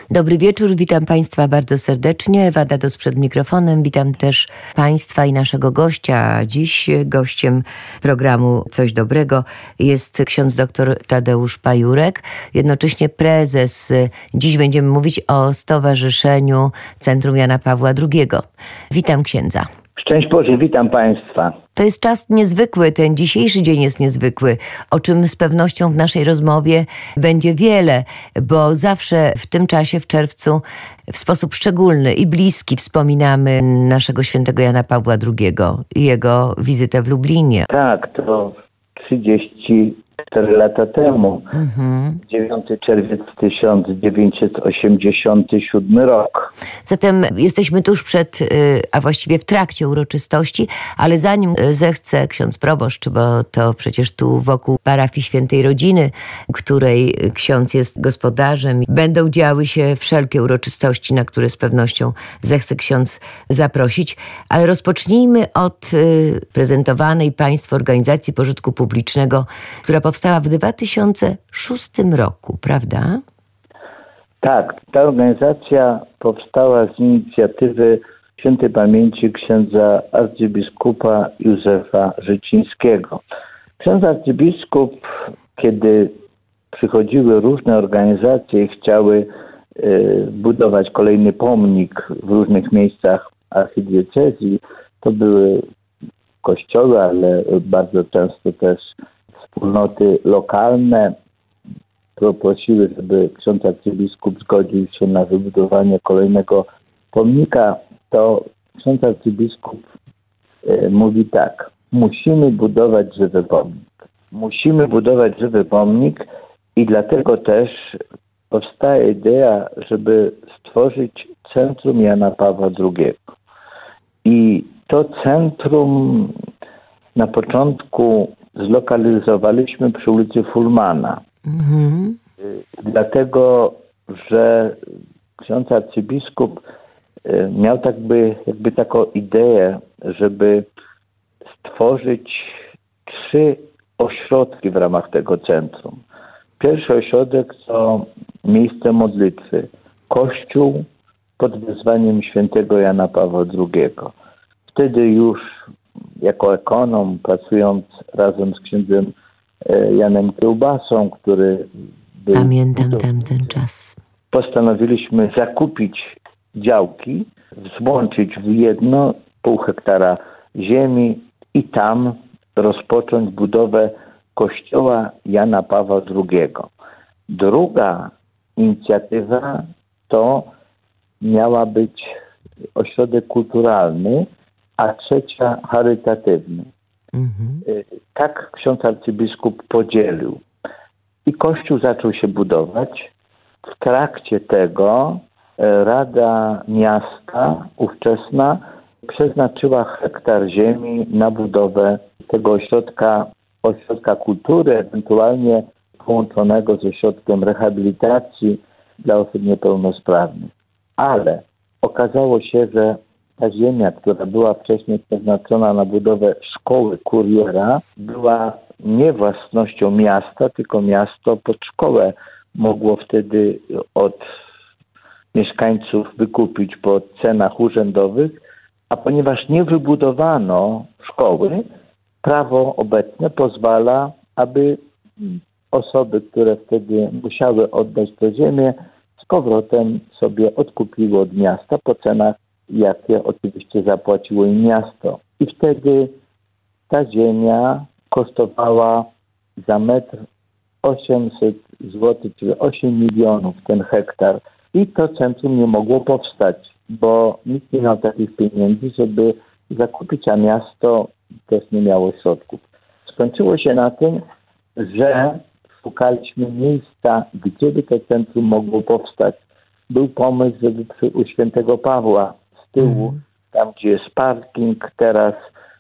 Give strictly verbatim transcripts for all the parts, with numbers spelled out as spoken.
Dobry wieczór, witam Państwa bardzo serdecznie. Ewa Dados przed mikrofonem. Witam też Państwa i naszego gościa. Dziś gościem programu Coś Dobrego jest ksiądz doktor Tadeusz Pajurek, jednocześnie prezes. Dziś będziemy mówić o Stowarzyszeniu Centrum Jana Pawła drugiego. Witam księdza. Szczęść Boże, witam Państwa. To jest czas niezwykły, ten dzisiejszy dzień jest niezwykły, o czym z pewnością w naszej rozmowie będzie wiele, bo zawsze w tym czasie, w czerwcu, w sposób szczególny i bliski wspominamy naszego świętego Jana Pawła drugiego i jego wizytę w Lublinie. Tak, to trzydzieści cztery lata temu, mhm. dziewiąty czerwiec tysiąc dziewięćset osiemdziesiąty siódmy rok. Zatem jesteśmy tuż przed, a właściwie w trakcie uroczystości, ale zanim zechce ksiądz proboszcz, bo to przecież tu wokół parafii Świętej Rodziny, której ksiądz jest gospodarzem, będą działy się wszelkie uroczystości, na które z pewnością zechce ksiądz zaprosić. Ale rozpocznijmy od prezentowanej Państwu organizacji pożytku publicznego, która powstała w dwa tysiące szóstym roku, prawda? Tak, ta organizacja powstała z inicjatywy świętej pamięci księdza arcybiskupa Józefa Życińskiego. Ksiądz arcybiskup, kiedy przychodziły różne organizacje i chciały y, budować kolejny pomnik w różnych miejscach archidiecezji, to były kościoły, ale bardzo często też wspólnoty lokalne poprosiły, żeby ksiądz arcybiskup zgodził się na wybudowanie kolejnego pomnika, to ksiądz arcybiskup e, mówi tak: musimy budować żywy pomnik. Musimy budować żywy pomnik i dlatego też powstaje idea, żeby stworzyć Centrum Jana Pawła drugiego. I to centrum na początku zlokalizowaliśmy przy ulicy Fulmana. Mhm. Dlatego, że ksiądz arcybiskup miał tak by, jakby taką ideę, żeby stworzyć trzy ośrodki w ramach tego centrum. Pierwszy ośrodek to miejsce modlitwy. Kościół pod wezwaniem świętego Jana Pawła drugiego. Wtedy już jako ekonom, pracując razem z księdzem Janem Kiełbasą, który był... Pamiętam tamten czas. Postanowiliśmy zakupić działki, złączyć w jedno pół hektara ziemi i tam rozpocząć budowę kościoła Jana Pawła drugiego. Druga inicjatywa to miała być ośrodek kulturalny, a trzecia charytatywny. Mhm. Tak ksiądz arcybiskup podzielił. I kościół zaczął się budować. W trakcie tego Rada Miasta ówczesna przeznaczyła hektar ziemi na budowę tego ośrodka, ośrodka kultury, ewentualnie połączonego z ośrodkiem rehabilitacji dla osób niepełnosprawnych. Ale okazało się, że ta ziemia, która była wcześniej przeznaczona na budowę szkoły kuriera, była nie własnością miasta, tylko miasto pod szkołę mogło wtedy od mieszkańców wykupić po cenach urzędowych, a ponieważ nie wybudowano szkoły, prawo obecne pozwala, aby osoby, które wtedy musiały oddać tę ziemię, z powrotem sobie odkupiły od miasta po cenach, jakie oczywiście zapłaciło im miasto. I wtedy ta ziemia kosztowała za metr osiemset złotych, czyli osiem milionów ten hektar. I to centrum nie mogło powstać, bo nikt nie miał takich pieniędzy, żeby zakupić, a miasto też nie miało środków. Skończyło się na tym, że szukaliśmy miejsca, gdzie by to centrum mogło powstać. Był pomysł, żeby przy, u świętego Pawła z tyłu, mm. tam gdzie jest parking teraz,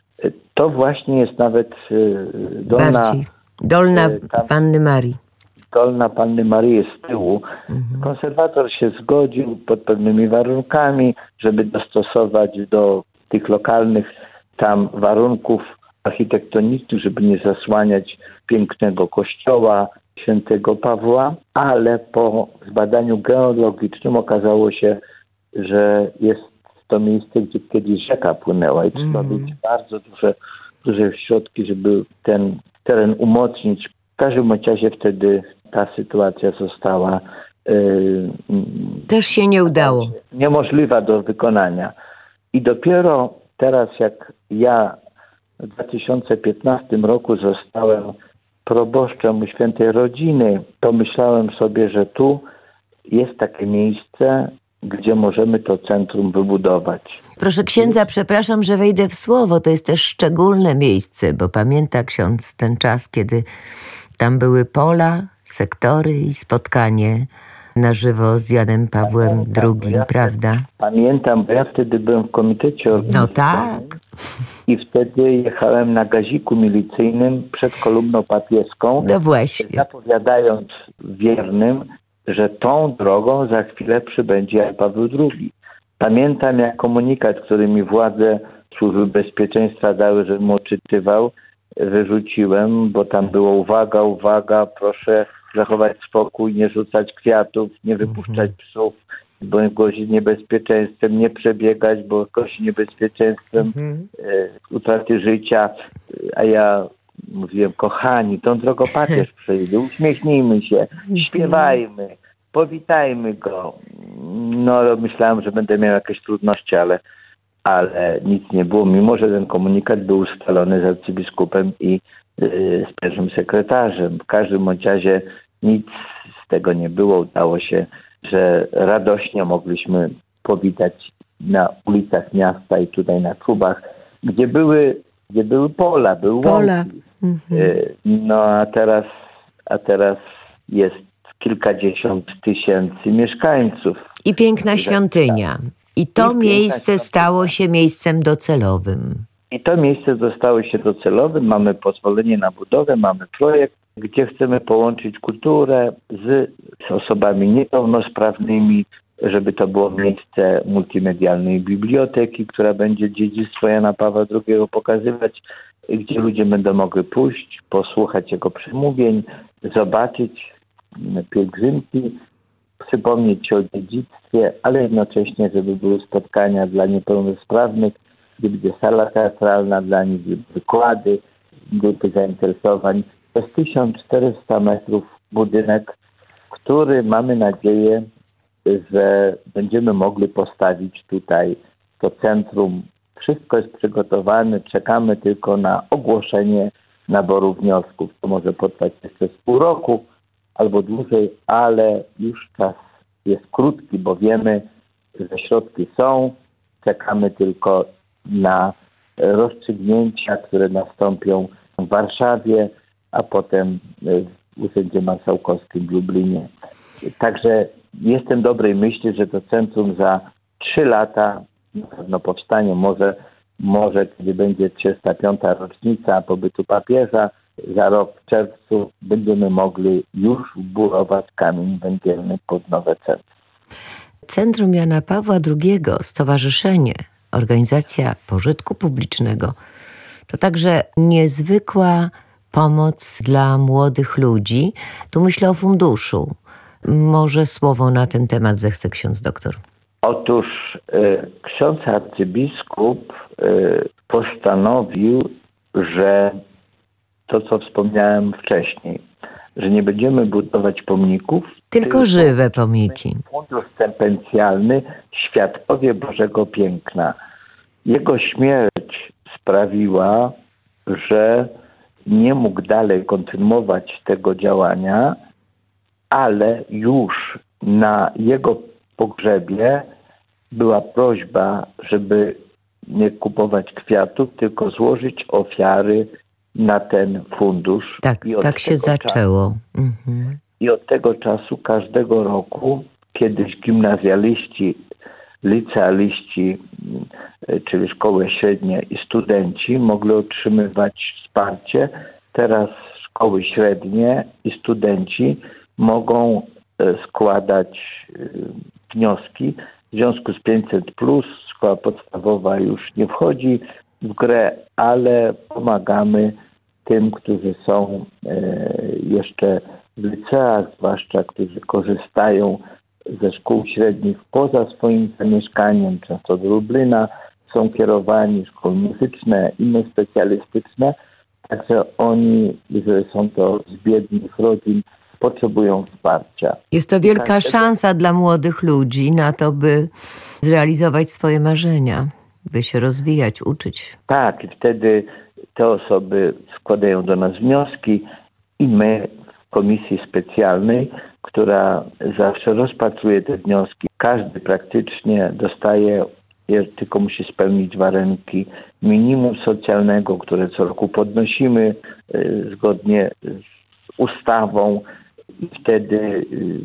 to właśnie jest nawet dolna... Bardziej. Dolna tam, Panny Marii. Dolna Panny Marii jest z tyłu. Mhm. Konserwator się zgodził pod pewnymi warunkami, żeby dostosować do tych lokalnych tam warunków architektonicznych, żeby nie zasłaniać pięknego kościoła Świętego Pawła, ale po zbadaniu geologicznym okazało się, że jest to miejsce, gdzie kiedyś rzeka płynęła i trzeba Mm. mieć bardzo duże, duże środki, żeby ten teren umocnić. W każdym razie wtedy ta sytuacja została yy, Też się nie udało. niemożliwa do wykonania. I dopiero teraz, jak ja w dwa tysiące piętnastym roku zostałem proboszczem u Świętej Rodziny, to myślałem sobie, że tu jest takie miejsce, gdzie możemy to centrum wybudować. Proszę księdza, przepraszam, że wejdę w słowo. To jest też szczególne miejsce, bo pamięta ksiądz ten czas, kiedy tam były pola, sektory i spotkanie na żywo z Janem Pawłem Pamiętam, drugim, ja prawda? Pamiętam, bo ja wtedy byłem w komitecie No organizacyjnym tak. i wtedy jechałem na gaziku milicyjnym przed kolumną papieską, No właśnie. zapowiadając wiernym, że tą drogą za chwilę przybędzie Jan Paweł drugi. Pamiętam, jak komunikat, który mi władze Służby Bezpieczeństwa dały, żebym odczytywał, wyrzuciłem, bo tam było uwaga, uwaga, proszę zachować spokój, nie rzucać kwiatów, nie wypuszczać psów, bo grozi niebezpieczeństwem, nie przebiegać, bo grozi niebezpieczeństwem e, utraty życia. A ja mówiłem, kochani, tą drogą papież przejdzie, uśmiechnijmy się, śpiewajmy, powitajmy go. No, myślałem, że będę miał jakieś trudności, ale, ale nic nie było, mimo że ten komunikat był ustalony z arcybiskupem i yy, z pierwszym sekretarzem. W każdym bądź razie nic z tego nie było. Udało się, że radośnie mogliśmy powitać na ulicach miasta i tutaj na klubach, gdzie były, gdzie były pola, były Pola. łąki. Yy, no a teraz, a teraz jest kilkadziesiąt tysięcy mieszkańców. I piękna świątynia. I to I piękna miejsce świątynia. stało się miejscem docelowym. I to miejsce zostało się docelowym. Mamy pozwolenie na budowę, mamy projekt, gdzie chcemy połączyć kulturę z, z osobami niepełnosprawnymi, żeby to było miejsce multimedialnej biblioteki, która będzie dziedzictwo Jana Pawła drugiego pokazywać, gdzie ludzie będą mogli pójść, posłuchać jego przemówień, zobaczyć pielgrzymki, przypomnieć się o dziedzictwie, ale jednocześnie, żeby były spotkania dla niepełnosprawnych, gdzie będzie sala teatralna dla nich, wykłady, grupy zainteresowań. To jest tysiąc czterysta metrów budynek, który mamy nadzieję, że będziemy mogli postawić tutaj to centrum. Wszystko jest przygotowane, czekamy tylko na ogłoszenie naboru wniosków. To może potrwać jeszcze z pół roku albo dłużej, ale już czas jest krótki, bo wiemy, że środki są. Czekamy tylko na rozstrzygnięcia, które nastąpią w Warszawie, a potem w Urzędzie Marszałkowskim w Lublinie. Także jestem dobrej myśli, że to centrum za trzy lata na pewno powstanie. Może, może kiedy będzie trzydziesta piąta rocznica pobytu papieża, za rok w czerwcu będziemy mogli już wbudować kamień węgielny pod nowe centrum. Centrum Jana Pawła drugiego, stowarzyszenie, organizacja pożytku publicznego, to także niezwykła pomoc dla młodych ludzi. Tu myślę o funduszu. Może słowo na ten temat zechce ksiądz doktor. Otóż y, ksiądz arcybiskup y, postanowił, że to, co wspomniałem wcześniej, że nie będziemy budować pomników, Tylko żywe pomniki. Fundusz stypendialny Świadkowie Bożego Piękna. Jego śmierć sprawiła, że nie mógł dalej kontynuować tego działania, ale już na jego pogrzebie była prośba, żeby nie kupować kwiatów, tylko złożyć ofiary na ten fundusz. Tak, I od tak się tego zaczęło. Mhm. I od tego czasu każdego roku kiedyś gimnazjaliści, licealiści, czyli szkoły średnie i studenci mogli otrzymywać wsparcie. Teraz szkoły średnie i studenci mogą składać wnioski. W związku z pięćset plus szkoła podstawowa już nie wchodzi w grę, ale pomagamy tym, którzy są jeszcze w liceach, zwłaszcza którzy korzystają ze szkół średnich poza swoim zamieszkaniem, często do Lublina, są kierowani, szkoły muzyczne, inne specjalistyczne. Także oni, jeżeli są to z biednych rodzin, potrzebują wsparcia. Jest to wielka Każdego... szansa dla młodych ludzi na to, by zrealizować swoje marzenia, by się rozwijać, uczyć. Tak, i wtedy te osoby składają do nas wnioski i my w komisji specjalnej, która zawsze rozpatruje te wnioski, każdy praktycznie dostaje, tylko musi spełnić warunki minimum socjalnego, które co roku podnosimy y, zgodnie z ustawą i wtedy y,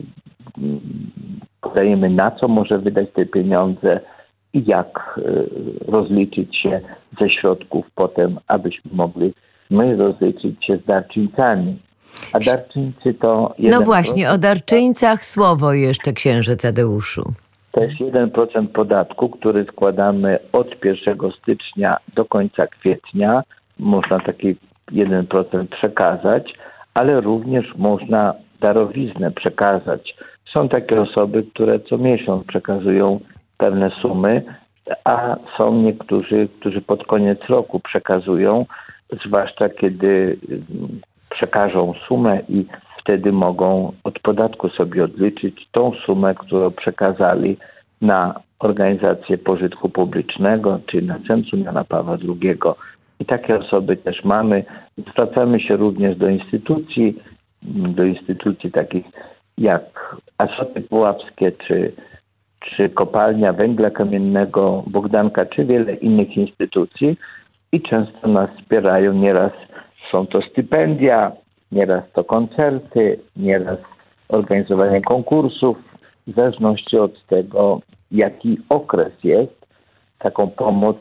podajemy, na co może wydać te pieniądze i jak y, rozliczyć się ze środków potem, abyśmy mogli my rozliczyć się z darczyńcami. A darczyńcy to... No właśnie, o darczyńcach słowo jeszcze, księże Tadeuszu. To jest jeden procent podatku, który składamy od pierwszego stycznia do końca kwietnia. Można taki jeden procent przekazać, ale również można darowiznę przekazać. Są takie osoby, które co miesiąc przekazują pewne sumy, a są niektórzy, którzy pod koniec roku przekazują, zwłaszcza kiedy przekażą sumę i wtedy mogą od podatku sobie odliczyć tą sumę, którą przekazali na organizację pożytku publicznego, czy na Centrum Jana Pawła drugiego. I takie osoby też mamy. Zwracamy się również do instytucji, do instytucji takich jak Azoty Puławskie, czy, czy Kopalnia Węgla Kamiennego Bogdanka, czy wiele innych instytucji i często nas wspierają. Nieraz są to stypendia, nieraz to koncerty, nieraz organizowanie konkursów. W zależności od tego, jaki okres jest, taką pomoc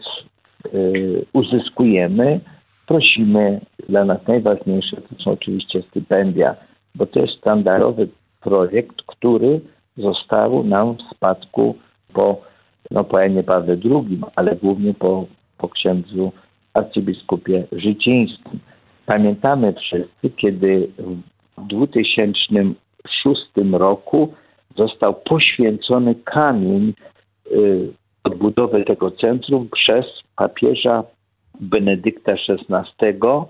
y, uzyskujemy. Prosimy, dla nas najważniejsze to są oczywiście stypendia, bo to jest standardowy projekt, który został nam w spadku po, no, po Janie Pawle drugim, ale głównie po, po księdzu arcybiskupie Życińskim. Pamiętamy wszyscy, kiedy w dwutysięcznym szóstym roku został poświęcony kamień y, odbudowy tego centrum przez papieża Benedykta szesnastego.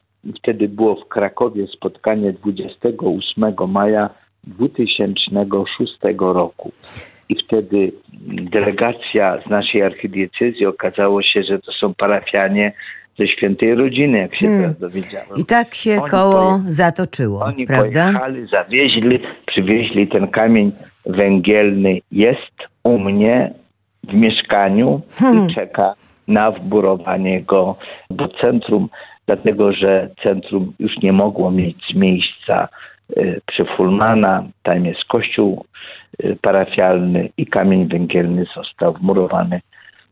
Wtedy było w Krakowie spotkanie dwudziestego ósmego maja dwutysięcznego szóstego roku. I wtedy delegacja z naszej archidiecezji, okazało się, że to są parafianie ze Świętej Rodziny, jak się hmm. teraz dowiedziałem. I tak się oni koło poje... zatoczyło, oni prawda? Oni pojechali, zawieźli, przywieźli ten kamień węgielny. Jest u mnie w mieszkaniu hmm. i czeka na wburowanie go do centrum, dlatego że centrum już nie mogło mieć miejsca y, przy Fulmana. Tam jest kościół y, parafialny i kamień węgielny został wmurowany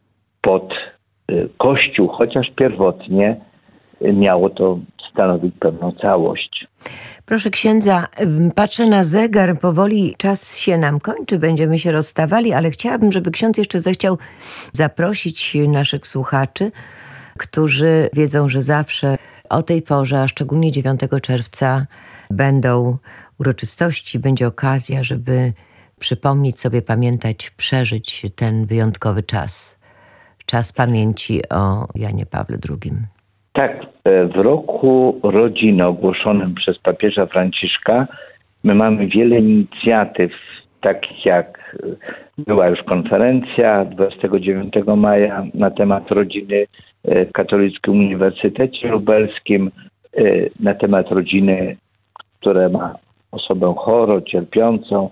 pod Kościół, chociaż pierwotnie miało to stanowić pewną całość. Proszę księdza, patrzę na zegar, powoli czas się nam kończy, będziemy się rozstawali, ale chciałabym, żeby ksiądz jeszcze zechciał zaprosić naszych słuchaczy, którzy wiedzą, że zawsze o tej porze, a szczególnie dziewiątego czerwca będą uroczystości, będzie okazja, żeby przypomnieć sobie, pamiętać, przeżyć ten wyjątkowy czas. Czas pamięci o Janie Pawle drugim. Tak, w roku rodziny ogłoszonym przez papieża Franciszka my mamy wiele inicjatyw, takich jak była już konferencja dwudziestego dziewiątego maja na temat rodziny w Katolickim Uniwersytecie Lubelskim, na temat rodziny, która ma osobę chorą, cierpiącą.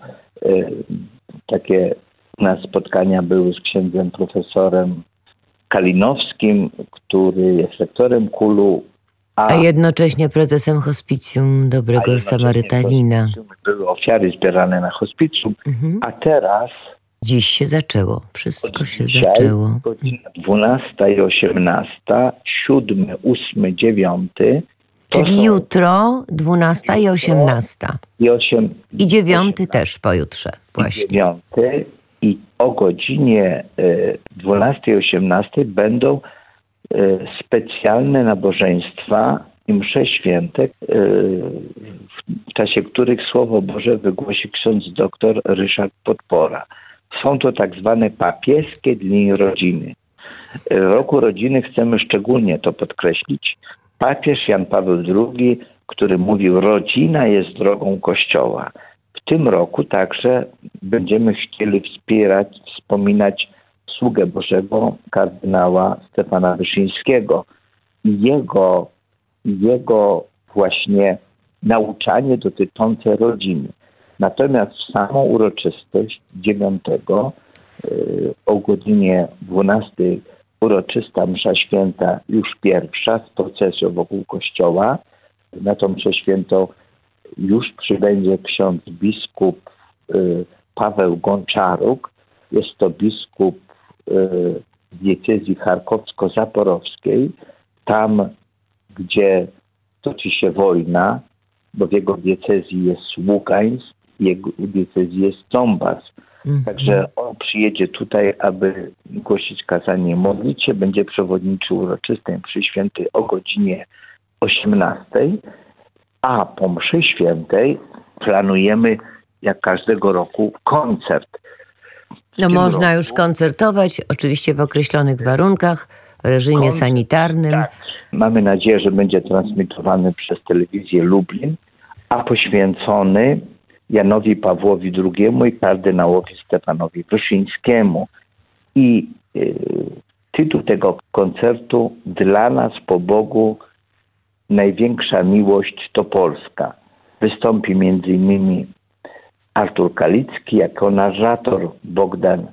Takie u nas spotkania były z księdzem profesorem Kalinowskim, który jest rektorem Kulu. A, a jednocześnie prezesem Hospicjum Dobrego Samarytanina. Były ofiary zbierane na hospicjum, mhm. a teraz... Dziś się zaczęło, wszystko się dzisiaj, zaczęło. Godzina dwunasta i osiemnasta, siódmy, ósmy, dziewiąty. Czyli jutro dwunasta i osiemnasta. I, osiem, I dziewiąty też pojutrze właśnie. I dziewiąty. I o godzinie dwunastej i osiemnastej będą specjalne nabożeństwa i msze święte, w czasie których Słowo Boże wygłosi ksiądz doktor Ryszard Podpora. Są to tak zwane papieskie dni rodziny. W roku rodziny chcemy szczególnie to podkreślić. Papież Jan Paweł drugi, który mówił, rodzina jest drogą Kościoła. W tym roku także będziemy chcieli wspierać, wspominać sługę Bożego kardynała Stefana Wyszyńskiego i jego, jego właśnie nauczanie dotyczące rodziny. Natomiast w samą uroczystość dziewiątego yy, o godzinie dwunastej uroczysta msza święta, już pierwsza z procesją wokół kościoła. Na tą mszę świętą już przybędzie ksiądz biskup yy, Paweł Gonczaruk. Jest to biskup yy, diecezji charkowsko-zaporowskiej. Tam, gdzie toczy się wojna, bo w jego diecezji jest Ługańsk, jego diecezji jest Donbas. Mm. Także on przyjedzie tutaj, aby głosić kazanie, modlić się, będzie przewodniczył uroczystej mszy świętej o godzinie osiemnastej, a po mszy świętej planujemy, jak każdego roku, koncert. No można roku, już koncertować, oczywiście w określonych warunkach, w reżimie koncert, sanitarnym. Tak. Mamy nadzieję, że będzie transmitowany przez telewizję Lublin, a poświęcony Janowi Pawłowi drugiemu i kardynałowi Stefanowi Wyszyńskiemu. I y, tytuł tego koncertu Dla nas po Bogu największa miłość to Polska. Wystąpi między innymi Artur Kalicki jako narrator, Bogdan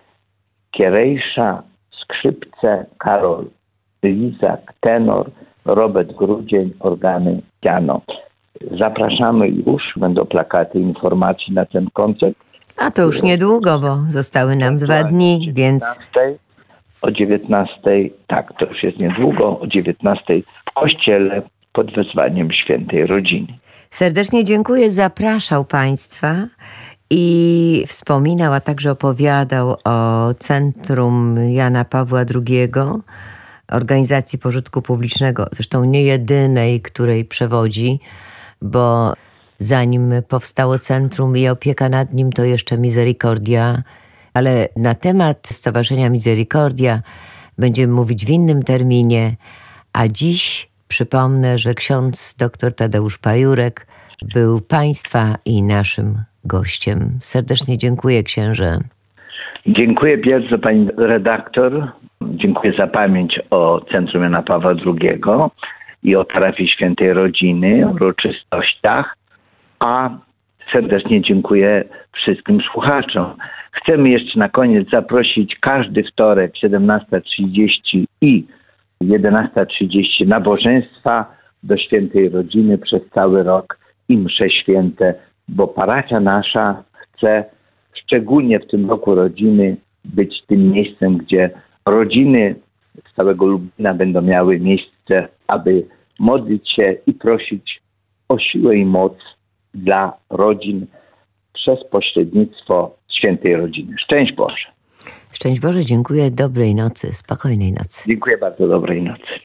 Kierejsza, skrzypce, Karol Lizak, tenor, Robert Grudzień, organy, piano. Zapraszamy już, będą plakaty informacji na ten koncert. A to już niedługo, bo zostały nam dwa dni, więc... O dziewiętnastej, tak, to już jest niedługo, o dziewiętnastej w kościele pod wezwaniem Świętej Rodziny. Serdecznie dziękuję, zapraszał Państwa i wspominał, a także opowiadał o Centrum Jana Pawła drugiego, organizacji pożytku publicznego, zresztą nie jedynej, której przewodzi, bo zanim powstało centrum i opieka nad nim, to jeszcze Misericordia, ale na temat Stowarzyszenia Misericordia będziemy mówić w innym terminie, a dziś przypomnę, że ksiądz dr Tadeusz Pajurek był Państwa i naszym gościem. Serdecznie dziękuję, księże. Dziękuję bardzo, pani redaktor. Dziękuję za pamięć o Centrum Jana Pawła drugiego i o parafii Świętej Rodziny, o uroczystościach, a serdecznie dziękuję wszystkim słuchaczom. Chcemy jeszcze na koniec zaprosić każdy wtorek siedemnasta trzydzieści i jedenasta trzydzieści nabożeństwa do Świętej Rodziny przez cały rok i msze święte, bo parafia nasza chce szczególnie w tym roku rodziny być tym miejscem, gdzie rodziny z całego Lublina będą miały miejsce, aby modlić się i prosić o siłę i moc dla rodzin przez pośrednictwo Świętej Rodziny. Szczęść Boże. Szczęść Boże, dziękuję. Dobrej nocy, spokojnej nocy. Dziękuję bardzo, dobrej nocy.